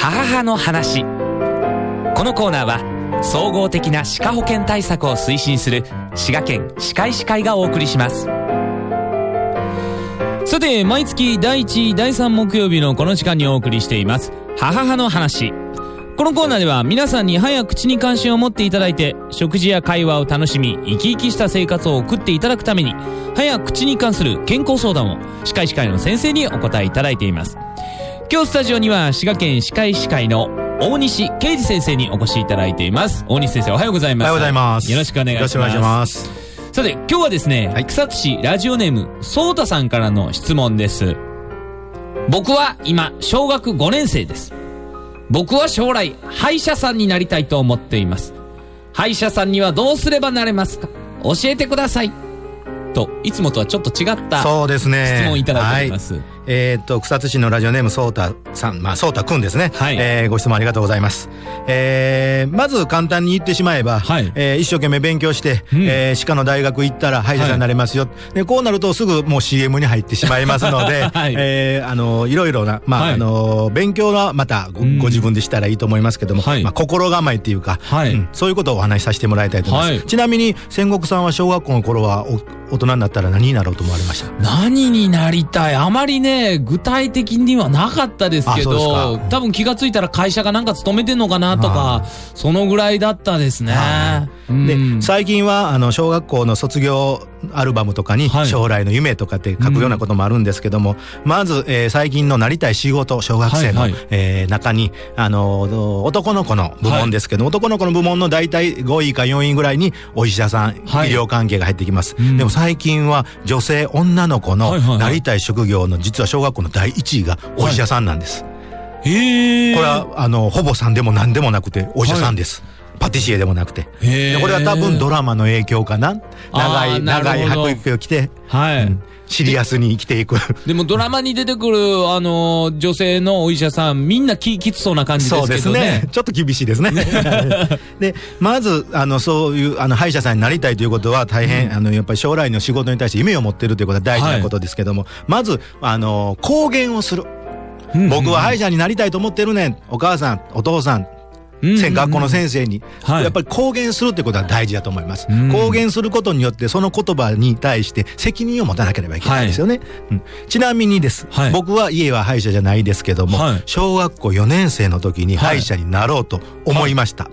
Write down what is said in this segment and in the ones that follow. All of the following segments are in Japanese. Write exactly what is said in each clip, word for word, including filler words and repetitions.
母の話。このコーナーは総合的な歯科保険対策を推進する滋賀県歯科医師会がお送りします。さて、毎月だいいち、だいさん木曜日のこの時間にお送りしています母の話。このコーナーでは皆さんに歯や口に関心を持っていただいて、食事や会話を楽しみ生き生きした生活を送っていただくために、歯や口に関する健康相談を歯科医師会の先生にお答えいただいています。今日スタジオには滋賀県歯科医師会の大西啓二先生にお越しいただいています。大西先生、おはようございます。 おはようございます。 よろしくお願いします。 よろしくお願いします。 さて、今日はですね、はい、草津市ラジオネームそうたさんからの質問です。僕は今小学ごねん生です。僕は将来歯医者さんになりたいと思っています。歯医者さんにはどうすればなれますか？教えてください。と、いつもとはちょっと違ったそうですね、 質問いただいております。 はい、えー、っと草津市のラジオネームそうたさん、まあそうたくんですね、はい、えー、ご質問ありがとうございます。えー、まず簡単に言ってしまえば、はい、えー、一生懸命勉強して、うん、えー、歯科の大学行ったら歯医者さんになれますよ、はい、でこうなるとすぐもう シーエム に入ってしまいますので、はい、えー、あのいろいろな、まあ、はい、あの勉強はまた ご,、うん、ご自分でしたらいいと思いますけども、はい、まあ、心構えっていうか、はい、うん、そういうことをお話しさせてもらいたいと思います。はい、ちなみに千石さんは小学校の頃はお大人になったら何になろうと思われました？ 何になりたい、あまりね具体的にはなかったですけど、多分気がついたら会社がなんか勤めてんのかなとか、そのぐらいだったですね。うん、 で最近はあの小学校の卒業アルバムとかに将来の夢とかって書くようなこともあるんですけども、はい、うん、まず、えー、最近のなりたい仕事、小学生の、はいはい、えー、中にあの男の子の部門ですけど、はい、男の子の部門の大体ごいかよんいぐらいにお医者さん、はい、医療関係が入ってきます。うん、でも最近は女性女の子のなりたい職業の実は小学校のだいいちいがお医者さんなんです。 はい、へー、 これはあのほぼさんでも何でもなくてお医者さんです。はい、パティシエでもなくて、でこれは多分ドラマの影響かな。長い長い白衣を着て、はい、うん、シリアスに生きていく。 でもドラマに出てくるあの女性のお医者さんみんなききつそうな感じですけどね。 そうですね、ちょっと厳しいですね。でまずあのそういうあの歯医者さんになりたいということは大変、うん、あのやっぱり将来の仕事に対して夢を持っているということは大事なことですけども、はい、まずあの公言をする。うんうん、僕は歯医者になりたいと思ってるねん、お母さんお父さん、学校の先生に、はい、やっぱり公言するってことは大事だと思います。うん、公言することによってその言葉に対して責任を持たなければいけないんですよね。はい、うん、ちなみにです、はい、僕は家は歯医者じゃないですけども、はい、小学校よねん生の時に歯医者になろうと思いました。はい、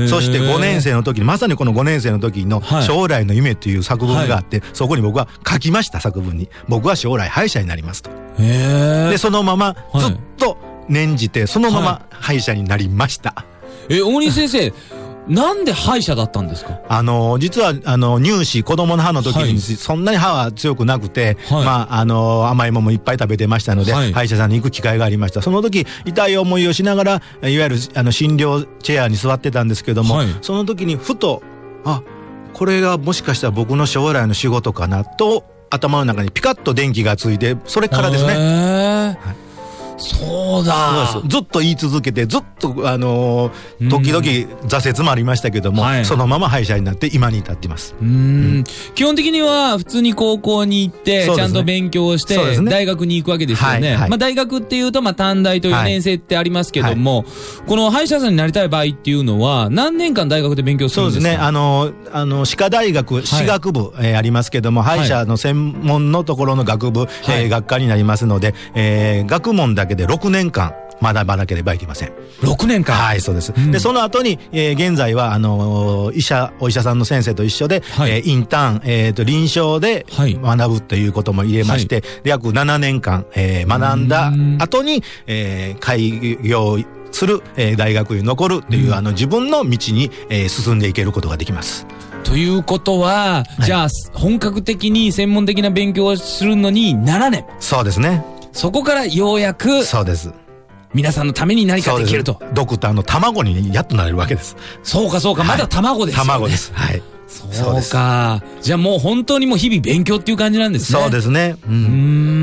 そしてごねん生の時に、まさにこのごねん生の時の将来の夢という作文があって、はい、そこに僕は書きました。作文に僕は将来歯医者になりますと。へー、でそのままずっと念じてそのまま歯医者になりました。はい、 え、大西先生、なんで歯医者だったんですか？ あの実はあの乳歯、子供の歯の時に、はい、そんなに歯は強くなくて、はい、まああの甘いものもいっぱい食べてましたので、はい、歯医者さんに行く機会がありました。その時痛い思いをしながらいわゆるあの診療チェアに座ってたんですけども、はい、その時にふと、あ、これがもしかしたら僕の将来の仕事かなと頭の中にピカッと電気がついて、それからですね。はい、 そうだ、 そうです。ずっと言い続けて、ずっとあのー、時々挫折もありましたけども、はい、そのまま歯医者になって今に至っています。 うーん、うん、基本的には普通に高校に行って、ね、ちゃんと勉強して、ね、大学に行くわけですよね。はいはい、まあ、大学っていうと、まあ、短大とよねん生ってありますけども、はいはい、この歯医者さんになりたい場合っていうのは何年間大学で勉強するんですか？ そうですね、あのあの歯科大学歯学部、はい、えー、ありますけども、歯医者の専門のところの学部、はい、えー、学科になりますので、えー、学問だけでろくねんかん学ばなければいけません。 ろくねんかん。 はい、そうです。うん、でその後に、えー、現在はあのー、医者お医者さんの先生と一緒で、はい、えー、インターン、えー、と臨床で学ぶということも入れまして、はい、で約ななねんかん、えー、学んだ後に、えー、開業する、えー、大学に残るという、うん、あの自分の道に、えー、進んでいけることができます。 ということは、はい、じゃあ本格的に専門的な勉強をするのにななねん。 そうですね。 そこからようやく、そうです、皆さんのために何かできると。 ドクターの卵にやっとなれるわけです。 そうかそうか、まだ卵ですよね。 卵です。はい。 そうか。じゃあもう本当にもう日々勉強っていう感じなんですね。 そうですね。 うん。うーん。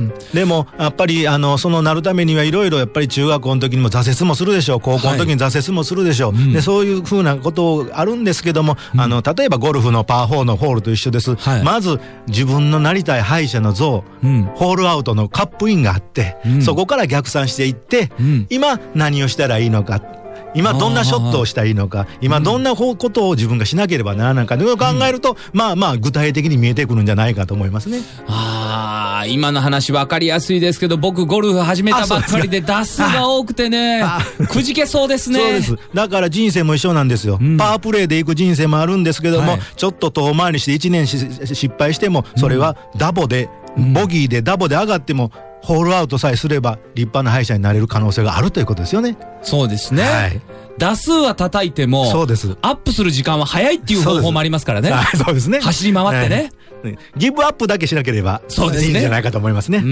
ん、でもやっぱりあのそのなるためにはいろいろやっぱり中学校の時にも挫折もするでしょう、高校の時に挫折もするでしょう、はい、でそういうふうなことあるんですけども、うん、あの例えばゴルフのパーフォーのホールと一緒です、はい、まず自分のなりたい敗者の像、うん、ホールアウトのカップインがあって、うん、そこから逆算していって、うん、今何をしたらいいのか、今どんなショットをしたらいいのか、今どんなことを自分がしなければならないかというのを考えると、うん、まあまあ具体的に見えてくるんじゃないかと思いますね。 ああ、今の話分かりやすいですけど、僕ゴルフ始めたばっかりで打数が多くてね、くじけそうですね。 そうです。だから人生も一緒なんですよ、うん、パワープレーでいく人生もあるんですけども、はい、ちょっと遠回りしていちねんし失敗してもそれはダボで、うん、ボギーでダボで上がってもホールアウトさえすれば立派な敗者になれる可能性があるということですよね。 そうですね、はい、打数は叩いてもそうです、アップする時間は早いっていう方法もありますからね。 そうですね、 走り回ってね、 はい、ギブアップだけしなければそうですね、いいんじゃないかと思いますね。 うん、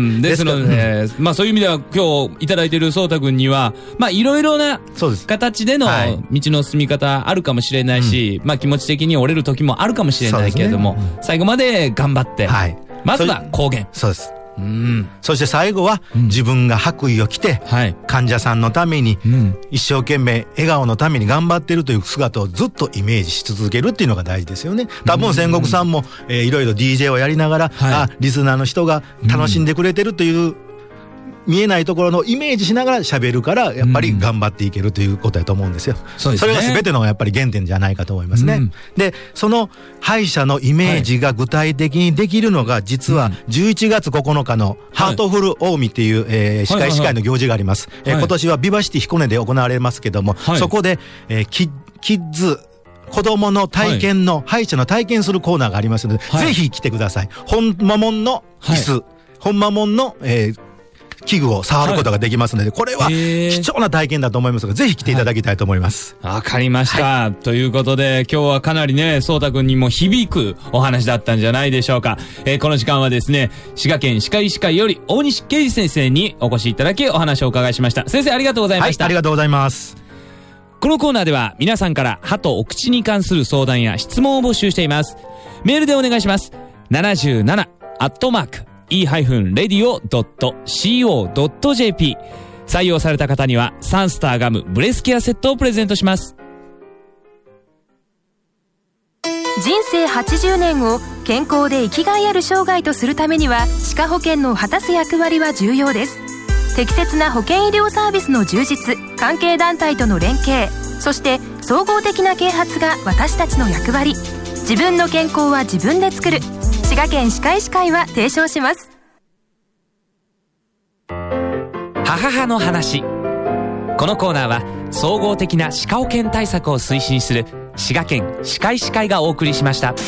はい、ですので、ね、まあそういう意味では今日いただいている颯太君にはまあいろいろな形での道の進み方あるかもしれないし、はい、まあ気持ち的に折れる時もあるかもしれないけれども、ね、うん、最後まで頑張って、はい、まずは公言。 そうです。うん、そして最後は、うん、自分が白衣を着て、はい、患者さんのために、うん、一生懸命笑顔のために頑張っているという姿をずっとイメージし続けるっていうのが大事ですよね。多分仙石さんも、えー、いろいろ ディージェー をやりながら、はい、あ、リスナーの人が楽しんでくれてるという、うん、見えないところのイメージしながら喋るからやっぱり頑張っていけるということだと思うんですよ、うん、そうですね、それが全てのやっぱり原点じゃないかと思いますね、うん、でその敗者のイメージが具体的にできるのが実はじゅういちがつここのかのハートフル近江っていう、えー、歯科医師会の行事があります、はいはいはい、えー、今年はビバシティ彦根で行われますけども、はい、そこで、えー、キ, キッズ子供の体験の、はい、歯医者の体験するコーナーがありますので、はい、ぜひ来てください。本間もんの椅子、はい、本間もんの、えー器具を触ることができますので、はい、これは貴重な体験だと思いますが、ぜひ来ていただきたいと思います。 わ、はい、かりました、はい、ということで今日はかなりね颯太くんにも響くお話だったんじゃないでしょうか。えー、この時間はですね滋賀県歯科医師会より大西啓二先生にお越しいただきお話をお伺いしました。先生ありがとうございました。 はい、ありがとうございます。 このコーナーでは皆さんから歯とお口に関する相談や質問を募集しています。メールでお願いします。ななじゅうななアットマークイー レディオ ドット シーオー ドット ジェーピー 採用された方にはサンスターガムブレスケアセットをプレゼントします。 人生はちじゅうねんを健康で生きがいある生涯とするためには歯科保険の果たす役割は重要です。適切な保険医療サービスの充実、関係団体との連携、そして総合的な啓発が私たちの役割。自分の健康は自分で作る。滋賀県歯科医師会は提唱します。 母母の話。このコーナーは総合的な歯科保険対策を推進する滋賀県歯科医師会がお送りしました。